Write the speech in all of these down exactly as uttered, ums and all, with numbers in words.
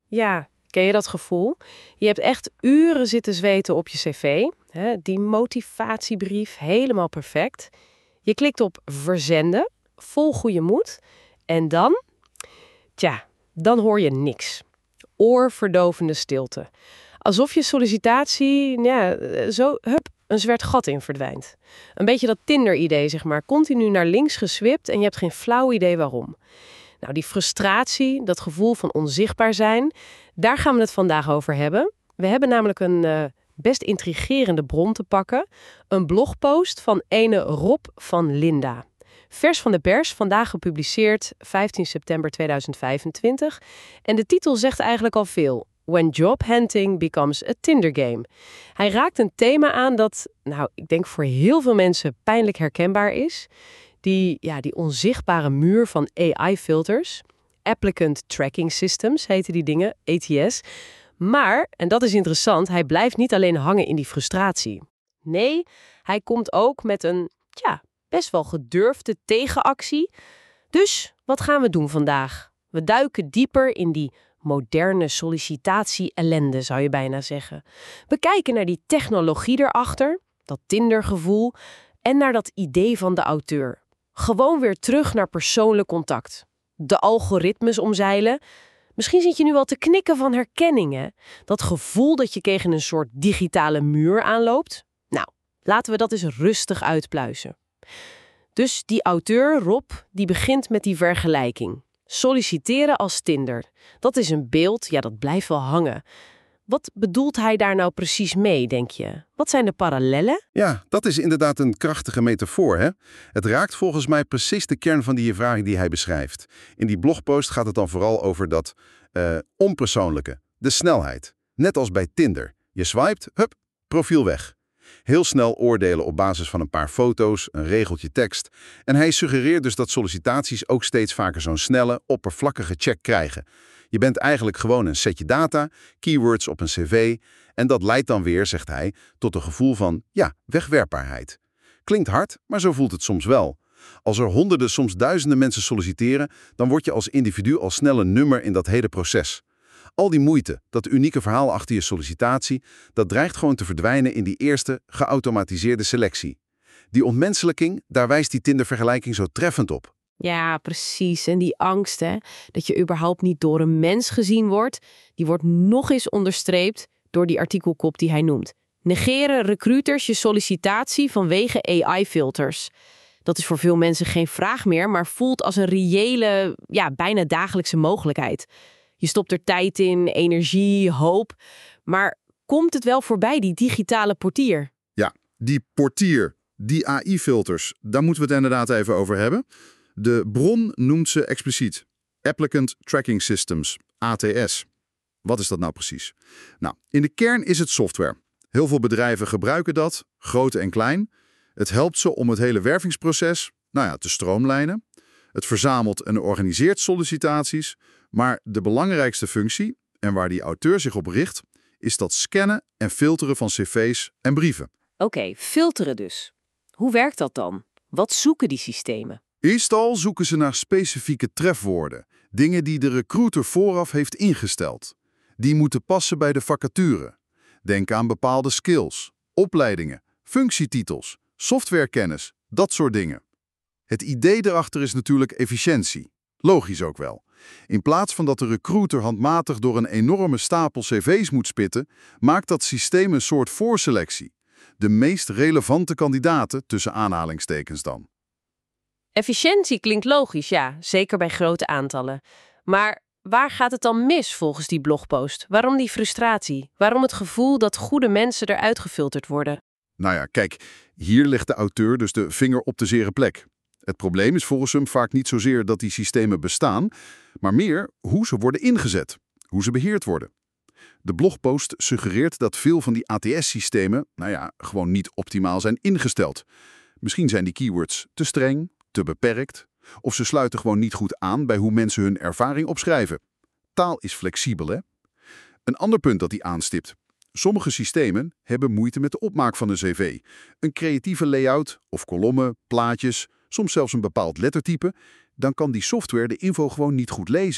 Ja, ken je dat gevoel? Je hebt echt uren zitten zweten op je cv. Hè? Die motivatiebrief, helemaal perfect. Je klikt op verzenden, vol goede moed. En dan, tja, dan hoor je niks. Oorverdovende stilte. Alsof je sollicitatie, ja, eh, zo, hup, een zwart gat in verdwijnt. Een beetje dat Tinder-idee, zeg maar. Continu naar links geswipt en je hebt geen flauw idee waarom. Nou, die frustratie, dat gevoel van onzichtbaar zijn, daar gaan we het vandaag over hebben. We hebben namelijk een eh, best intrigerende bron te pakken. Een blogpost van ene Rob van Linda. Vers van de pers, vandaag gepubliceerd vijftien september tweeduizend vijfentwintig. En de titel zegt eigenlijk al veel. When job hunting becomes a Tinder game. Hij raakt een thema aan dat, nou, ik denk voor heel veel mensen pijnlijk herkenbaar is. Die, ja, die onzichtbare muur van A I-filters. Applicant Tracking Systems heten die dingen, A T S. Maar, en dat is interessant, hij blijft niet alleen hangen in die frustratie. Nee, hij komt ook met een, ja, best wel gedurfde tegenactie. Dus, wat gaan we doen vandaag? We duiken dieper in die moderne sollicitatie-ellende, zou je bijna zeggen. We kijken naar die technologie erachter, dat Tinder-gevoel, en naar dat idee van de auteur. Gewoon weer terug naar persoonlijk contact. De algoritmes omzeilen. Misschien zit je nu al te knikken van herkenning, hè? Dat gevoel dat je tegen een soort digitale muur aanloopt. Nou, laten we dat eens rustig uitpluizen. Dus die auteur, Rob, die begint met die vergelijking. Solliciteren als Tinder. Dat is een beeld, ja, dat blijft wel hangen. Wat bedoelt hij daar nou precies mee, denk je? Wat zijn de parallellen? Ja, dat is inderdaad een krachtige metafoor, hè? Het raakt volgens mij precies de kern van die vraag die hij beschrijft. In die blogpost gaat het dan vooral over dat uh, onpersoonlijke, de snelheid. Net als bij Tinder. Je swipet, hup, profiel weg. Heel snel oordelen op basis van een paar foto's, een regeltje tekst. En hij suggereert dus dat sollicitaties ook steeds vaker zo'n snelle, oppervlakkige check krijgen. Je bent eigenlijk gewoon een setje data, keywords op een cv en dat leidt dan weer, zegt hij, tot een gevoel van, ja, wegwerpbaarheid. Klinkt hard, maar zo voelt het soms wel. Als er honderden, soms duizenden mensen solliciteren, dan word je als individu al snel een nummer in dat hele proces. Al die moeite, dat unieke verhaal achter je sollicitatie, dat dreigt gewoon te verdwijnen in die eerste geautomatiseerde selectie. Die ontmenselijking, daar wijst die Tinder-vergelijking zo treffend op. Ja, precies. En die angst, hè, dat je überhaupt niet door een mens gezien wordt, die wordt nog eens onderstreept door die artikelkop die hij noemt. Negeren recruiters je sollicitatie vanwege A I-filters. Dat is voor veel mensen geen vraag meer, maar voelt als een reële, ja, bijna dagelijkse mogelijkheid. Je stopt er tijd in, energie, hoop. Maar komt het wel voorbij, die digitale portier? Ja, die portier, die A I-filters, daar moeten we het inderdaad even over hebben. De bron noemt ze expliciet. Applicant Tracking Systems, A T S. Wat is dat nou precies? Nou, in de kern is het software. Heel veel bedrijven gebruiken dat, grote en klein. Het helpt ze om het hele wervingsproces, nou ja, te stroomlijnen. Het verzamelt en organiseert sollicitaties. Maar de belangrijkste functie, en waar die auteur zich op richt, is dat scannen en filteren van cv's en brieven. Oké, okay, filteren dus. Hoe werkt dat dan? Wat zoeken die systemen? Eerst al zoeken ze naar specifieke trefwoorden. Dingen die de recruiter vooraf heeft ingesteld. Die moeten passen bij de vacature. Denk aan bepaalde skills, opleidingen, functietitels, softwarekennis, dat soort dingen. Het idee erachter is natuurlijk efficiëntie. Logisch ook wel. In plaats van dat de recruiter handmatig door een enorme stapel cv's moet spitten, maakt dat systeem een soort voorselectie. De meest relevante kandidaten tussen aanhalingstekens dan. Efficiëntie klinkt logisch, ja. Zeker bij grote aantallen. Maar waar gaat het dan mis volgens die blogpost? Waarom die frustratie? Waarom het gevoel dat goede mensen eruit gefilterd worden? Nou ja, kijk, hier legt de auteur dus de vinger op de zere plek. Het probleem is volgens hem vaak niet zozeer dat die systemen bestaan, maar meer hoe ze worden ingezet, hoe ze beheerd worden. De blogpost suggereert dat veel van die A T S-systemen, nou ja, gewoon niet optimaal zijn ingesteld. Misschien zijn die keywords te streng, te beperkt, of ze sluiten gewoon niet goed aan bij hoe mensen hun ervaring opschrijven. Taal is flexibel, hè? Een ander punt dat hij aanstipt. Sommige systemen hebben moeite met de opmaak van een cv. Een creatieve layout of kolommen, plaatjes, soms zelfs een bepaald lettertype, dan kan die software de info gewoon niet goed lezen.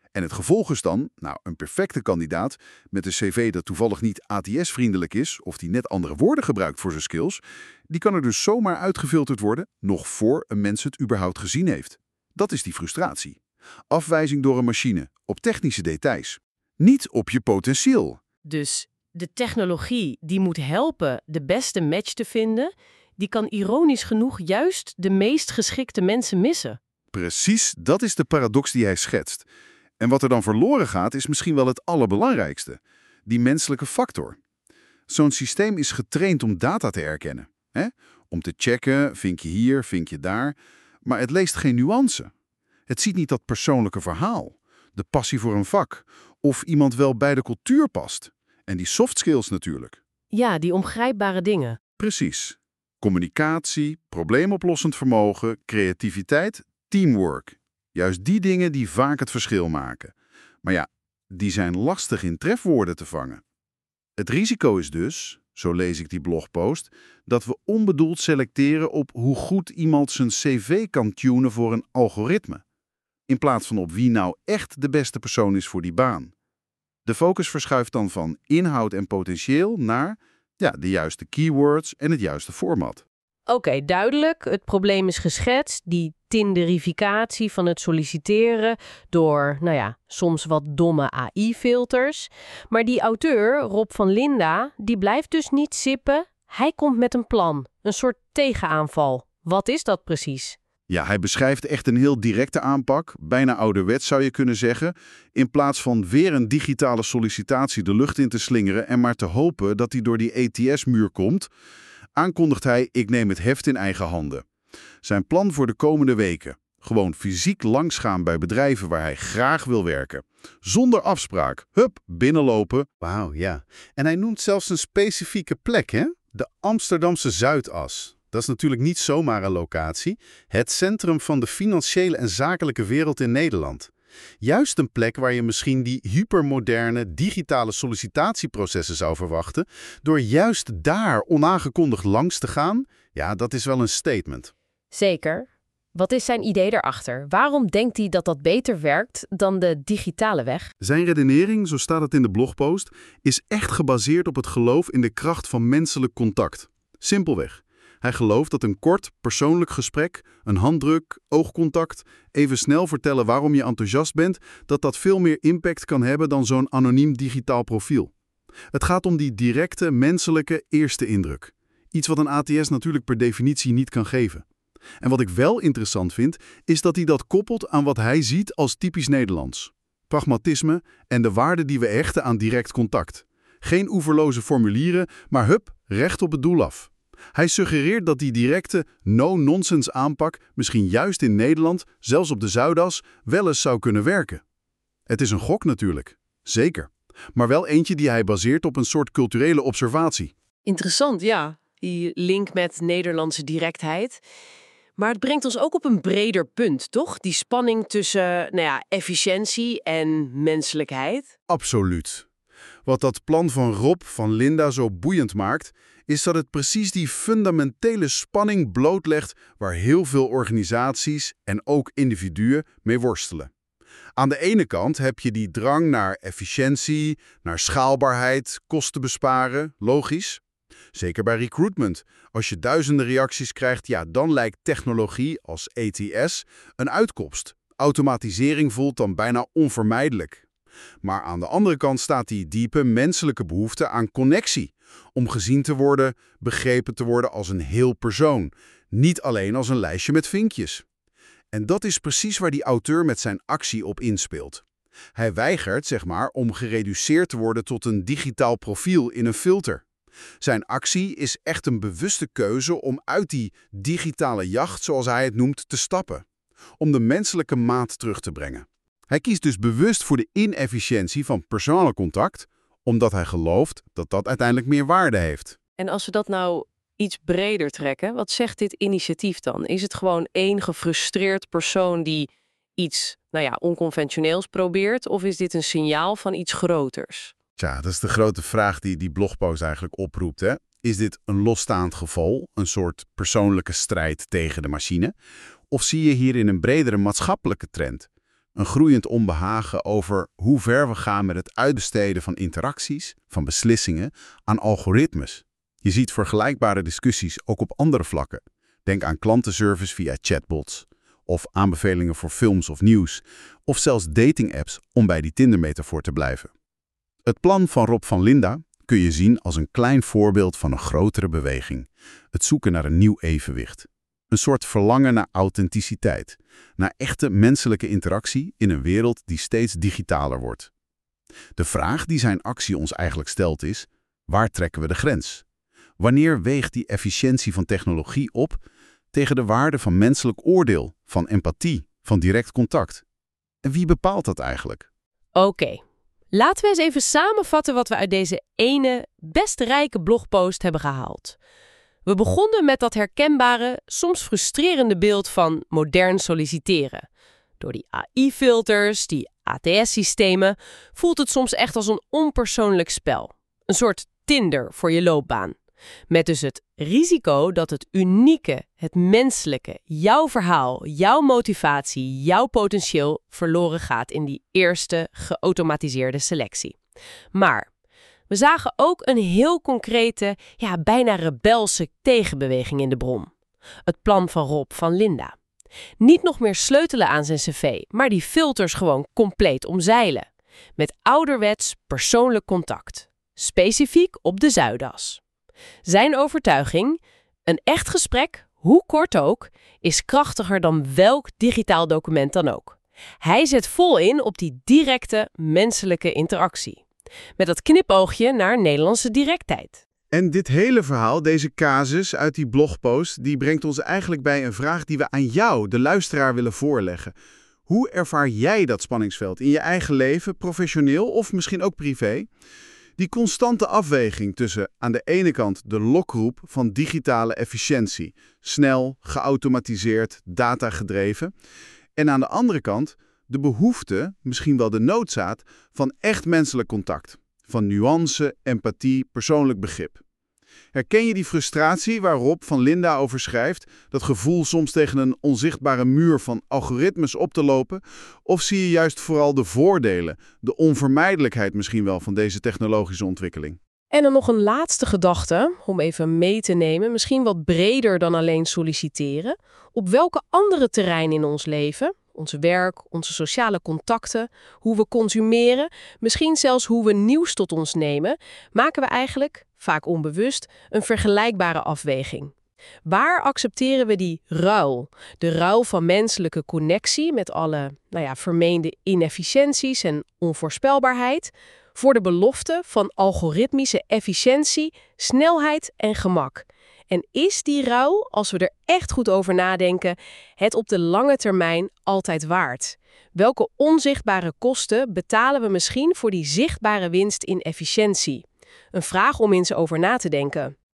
En het gevolg is dan, nou, een perfecte kandidaat met een cv dat toevallig niet A T S-vriendelijk is of die net andere woorden gebruikt voor zijn skills, die kan er dus zomaar uitgefilterd worden, nog voor een mens het überhaupt gezien heeft. Dat is die frustratie. Afwijzing door een machine, op technische details. Niet op je potentieel. Dus de technologie die moet helpen de beste match te vinden, die kan ironisch genoeg juist de meest geschikte mensen missen. Precies, dat is de paradox die hij schetst. En wat er dan verloren gaat, is misschien wel het allerbelangrijkste. Die menselijke factor. Zo'n systeem is getraind om data te herkennen. Hè? Om te checken, vink je hier, vink je daar. Maar het leest geen nuance. Het ziet niet dat persoonlijke verhaal. De passie voor een vak. Of iemand wel bij de cultuur past. En die soft skills natuurlijk. Ja, die ongrijpbare dingen. Precies. Communicatie, probleemoplossend vermogen, creativiteit, teamwork. Juist die dingen die vaak het verschil maken. Maar ja, die zijn lastig in trefwoorden te vangen. Het risico is dus, zo lees ik die blogpost, dat we onbedoeld selecteren op hoe goed iemand zijn cv kan tunen voor een algoritme. In plaats van op wie nou echt de beste persoon is voor die baan. De focus verschuift dan van inhoud en potentieel naar ja, de juiste keywords en het juiste format. Oké, okay, duidelijk. Het probleem is geschetst. Die tinderificatie van het solliciteren door, nou ja, soms wat domme A I-filters. Maar die auteur, Rob van Linda, die blijft dus niet sippen. Hij komt met een plan. Een soort tegenaanval. Wat is dat precies? Ja, hij beschrijft echt een heel directe aanpak, bijna ouderwets zou je kunnen zeggen, in plaats van weer een digitale sollicitatie de lucht in te slingeren en maar te hopen dat hij door die A T S-muur komt, aankondigt hij: ik neem het heft in eigen handen. Zijn plan voor de komende weken: gewoon fysiek langsgaan bij bedrijven waar hij graag wil werken. Zonder afspraak. Hup, binnenlopen. Wauw, ja. En hij noemt zelfs een specifieke plek, hè? De Amsterdamse Zuidas. Dat is natuurlijk niet zomaar een locatie. Het centrum van de financiële en zakelijke wereld in Nederland. Juist een plek waar je misschien die hypermoderne digitale sollicitatieprocessen zou verwachten. Door juist daar onaangekondigd langs te gaan, ja, dat is wel een statement. Zeker. Wat is zijn idee daarachter? Waarom denkt hij dat dat beter werkt dan de digitale weg? Zijn redenering, zo staat het in de blogpost, is echt gebaseerd op het geloof in de kracht van menselijk contact. Simpelweg. Hij gelooft dat een kort, persoonlijk gesprek, een handdruk, oogcontact, even snel vertellen waarom je enthousiast bent, dat dat veel meer impact kan hebben dan zo'n anoniem digitaal profiel. Het gaat om die directe, menselijke eerste indruk. Iets wat een A T S natuurlijk per definitie niet kan geven. En wat ik wel interessant vind, is dat hij dat koppelt aan wat hij ziet als typisch Nederlands. Pragmatisme en de waarde die we hechten aan direct contact. Geen oeverloze formulieren, maar hup, recht op het doel af. Hij suggereert dat die directe, no-nonsense aanpak misschien juist in Nederland, zelfs op de Zuidas, wel eens zou kunnen werken. Het is een gok natuurlijk, zeker. Maar wel eentje die hij baseert op een soort culturele observatie. Interessant, ja. Die link met Nederlandse directheid. Maar het brengt ons ook op een breder punt, toch? Die spanning tussen nou ja, efficiëntie en menselijkheid. Absoluut. Wat dat plan van Rob van Linda zo boeiend maakt, is dat het precies die fundamentele spanning blootlegt waar heel veel organisaties en ook individuen mee worstelen. Aan de ene kant heb je die drang naar efficiëntie, naar schaalbaarheid, kosten besparen, logisch. Zeker bij recruitment. Als je duizenden reacties krijgt, ja, dan lijkt technologie als A T S een uitkomst. Automatisering voelt dan bijna onvermijdelijk. Maar aan de andere kant staat die diepe menselijke behoefte aan connectie. Om gezien te worden, begrepen te worden als een heel persoon. Niet alleen als een lijstje met vinkjes. En dat is precies waar die auteur met zijn actie op inspeelt. Hij weigert, zeg maar, om gereduceerd te worden tot een digitaal profiel in een filter. Zijn actie is echt een bewuste keuze om uit die digitale jacht, zoals hij het noemt, te stappen. Om de menselijke maat terug te brengen. Hij kiest dus bewust voor de inefficiëntie van persoonlijk contact, omdat hij gelooft dat dat uiteindelijk meer waarde heeft. En als we dat nou iets breder trekken, wat zegt dit initiatief dan? Is het gewoon één gefrustreerd persoon die iets, nou ja, onconventioneels probeert, of is dit een signaal van iets groters? Tja, dat is de grote vraag die die blogpost eigenlijk oproept, hè? Is dit een losstaand geval, een soort persoonlijke strijd tegen de machine? Of zie je hierin een bredere maatschappelijke trend? Een groeiend onbehagen over hoe ver we gaan met het uitbesteden van interacties, van beslissingen, aan algoritmes. Je ziet vergelijkbare discussies ook op andere vlakken. Denk aan klantenservice via chatbots, of aanbevelingen voor films of nieuws, of zelfs datingapps om bij die Tinder-metafoor te blijven. Het plan van Rob van Linda kun je zien als een klein voorbeeld van een grotere beweging. Het zoeken naar een nieuw evenwicht. Een soort verlangen naar authenticiteit, naar echte menselijke interactie in een wereld die steeds digitaler wordt. De vraag die zijn actie ons eigenlijk stelt is, waar trekken we de grens? Wanneer weegt die efficiëntie van technologie op tegen de waarde van menselijk oordeel, van empathie, van direct contact? En wie bepaalt dat eigenlijk? Oké, okay. Laten we eens even samenvatten wat we uit deze ene, best rijke blogpost hebben gehaald. We begonnen met dat herkenbare, soms frustrerende beeld van modern solliciteren. Door die A I-filters, die A T S-systemen, voelt het soms echt als een onpersoonlijk spel. Een soort Tinder voor je loopbaan. Met dus het risico dat het unieke, het menselijke, jouw verhaal, jouw motivatie, jouw potentieel verloren gaat in die eerste geautomatiseerde selectie. Maar we zagen ook een heel concrete, ja, bijna rebelse tegenbeweging in de bron. Het plan van Rob van Linda. Niet nog meer sleutelen aan zijn cv, maar die filters gewoon compleet omzeilen. Met ouderwets persoonlijk contact. Specifiek op de Zuidas. Zijn overtuiging, een echt gesprek, hoe kort ook, is krachtiger dan welk digitaal document dan ook. Hij zet vol in op die directe menselijke interactie. Met dat knipoogje naar Nederlandse directheid. En dit hele verhaal, deze casus uit die blogpost, die brengt ons eigenlijk bij een vraag die we aan jou, de luisteraar, willen voorleggen. Hoe ervaar jij dat spanningsveld in je eigen leven, professioneel of misschien ook privé? Die constante afweging tussen aan de ene kant de lokroep van digitale efficiëntie, snel, geautomatiseerd, datagedreven, en aan de andere kant de behoefte, misschien wel de noodzaak, van echt menselijk contact. Van nuance, empathie, persoonlijk begrip. Herken je die frustratie waar Rob van Linda over schrijft, dat gevoel soms tegen een onzichtbare muur van algoritmes op te lopen? Of zie je juist vooral de voordelen, de onvermijdelijkheid misschien wel van deze technologische ontwikkeling? En dan nog een laatste gedachte, om even mee te nemen, misschien wat breder dan alleen solliciteren. Op welke andere terreinen in ons leven, ons werk, onze sociale contacten, hoe we consumeren, misschien zelfs hoe we nieuws tot ons nemen, maken we eigenlijk, vaak onbewust, een vergelijkbare afweging. Waar accepteren we die ruil? De ruil van menselijke connectie met alle nou ja, vermeende inefficiënties en onvoorspelbaarheid, voor de belofte van algoritmische efficiëntie, snelheid en gemak. En is die ruil, als we er echt goed over nadenken, het op de lange termijn altijd waard? Welke onzichtbare kosten betalen we misschien voor die zichtbare winst in efficiëntie? Een vraag om eens over na te denken.